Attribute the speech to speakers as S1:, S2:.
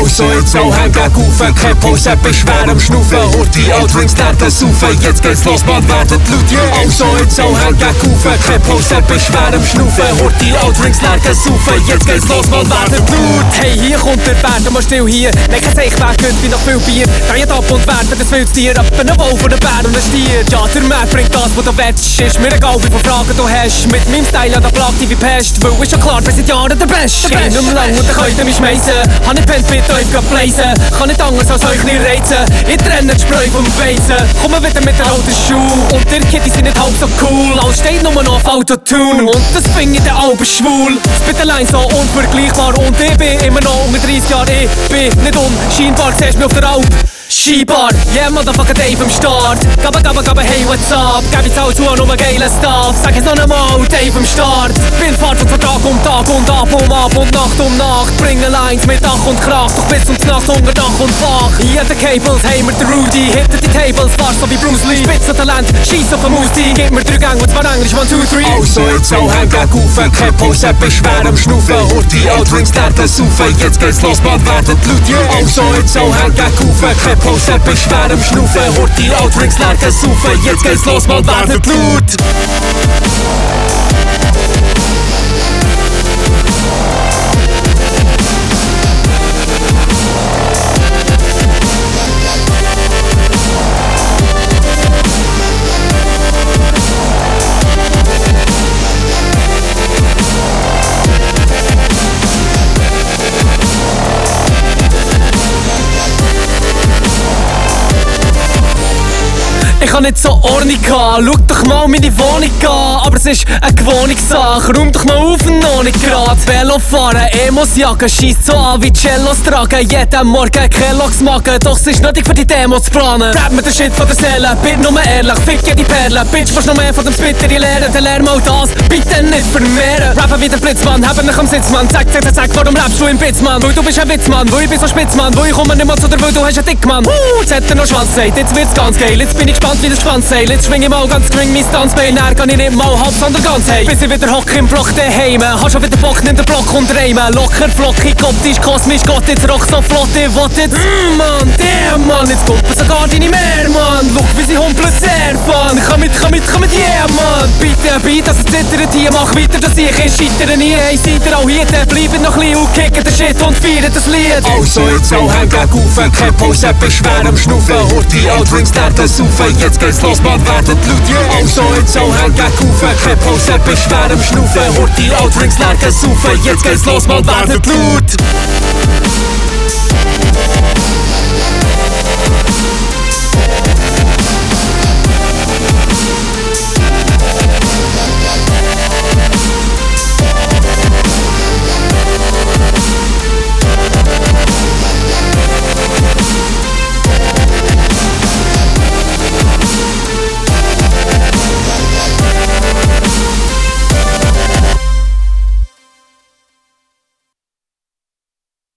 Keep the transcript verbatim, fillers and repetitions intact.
S1: Also jetzt auch Hängen auf, kein Pause, bist schwer am Schnaufen. Horti, Drinks, Läden, saufen, jetzt geht's los, man werden laut, yeah. Also jetzt auch Hängen auf, kein Pause, bist schwer am Schnaufen. Horti, Drinks, Läden, saufen, jetzt geht's los, man werden laut.
S2: Hey, hier kommt der Bär, mal still hier. Nein, kein Seichweg, gönnt wie noch viel Bier. Dreht ab und werfen das wildes Tier, ab ein Wolf und ein Bär und ein Stier. Ja, der Meer bringt das, was du willst. Ist mir egal, wie viele Fragen du hast. Mit meinem Style an der Plagt wie Pest. Weil ist schon klar, wir sind Jahre der Best. Geh nicht mehr lang und dann könnt ihr mich schmeißen. Hab nicht pennt mit euch geblazen. Kann nicht anders als euch nicht reizen. Ich trenne die Spreu vom Weizen. Komm wieder mit der alten Schuh. Und ihr Kitty sind nicht halb so cool. Alles steht nur noch auf Autotune. Und das Ding in der Alben schwul. Spit allein so unvergleichbar. Und ich bin immer noch unter dreißig Jahre. Ich bin nicht unscheinbar, siehst mich auf der Alp. Skibar, yeah, motherfucker Dave am Start. Gabba, gabba, gabba, hey, what's up? Gab jetzt auch zu an um geilen Stuff. Sag es noch einmal, Dave am Start. Bin fahrt von Tag um Tag und ab um ab und Nacht um Nacht. Bringe Lines mit Dach und Krach, doch bis zum Nacht unter Dach und Fach. Hier die Cables, hey, mir der Rudy. Hittet die Tables, fahr so wie Bruce Lee. Spitze Talent, schieß auf den Musti. Gib mir drei Gänge und zwar Englisch, one, two, three.
S1: Also jetzt auch Hängen auf, kein Pause, bist schwer am Schnaufen. Horti, Drinks, Läden, saufen, jetzt geht's los, man werden laut, yeah. Also jetzt auch Hängen auf, kein Pause, bist schwer am Schnaufen. Horti, Drinks, Läden, saufen, jetzt geht's los, man werden laut.
S2: Ich kann nicht so Ordnung haben, schau doch mal meine Wohnung an. Aber es ist eine Gewohnungssache, räum doch mal auf und noch nicht grad. Velo fahren, Emos jagen, scheisst so an wie Cellos tragen. Jeden Morgen Kelloggs magen, doch es ist nötig für die Demo zu planen. Rap mir den Shit von der Seele, bitte nur ehrlich, fick ja die Perle. Bitch, willst noch mehr von dem Spitter lernen, dann lern mal das, bitte nicht vermehren. Rappen wie der Blitzmann, haben mich am Sitzmann. Zack, zack, zack, warum rappst du im Bitzmann? Weil du bist ein Witzmann, weil ich bin so Spitzmann. Weil ich komme nicht mal zu dir, weil du hast einen Dickmann. Uh, jetzt hat er noch Schwanz gesagt, jetzt wird's ganz geil. Jetzt bin ich gespannt wie das Schwanzseil. Jetzt schwing ich mal ganz gering mein Tanzbein. Dann kann ich nicht mal halb, sondern ganz heim. Bis ich wieder hock im Block daheim. Hast schon wieder Bock, nimm den Block und reimen. Locker, flockig, optisch, kosmisch, Gott, jetzt rock so flott, ich will jetzt mm, Mann, der Mann, jetzt kommt sogar deine mehr, Mann. Schau, wie sie humpeln sehr fahren. Komm mit, komm mit, komm mit, yeah, Mann. Bitte ein Beat, dass es zittert hier. Mach weiter, dass ich es scheitere nie. Hey, seid ihr auch hier, dann bleibt noch ein bisschen und kickt den Shit und feiert das Lied.
S1: Also jetzt auch Hängen auf, kein Pause, bist schwer am Schnaufen. Horti, Drinks, Läden, saufen, jetzt geht's los, man werden laut, yeah. Also jetzt auch Hängen auf, kein Pause, bist schwer am Schnaufen. Horti, Drinks, Läden, saufen, jetzt geht's los, man werden laut.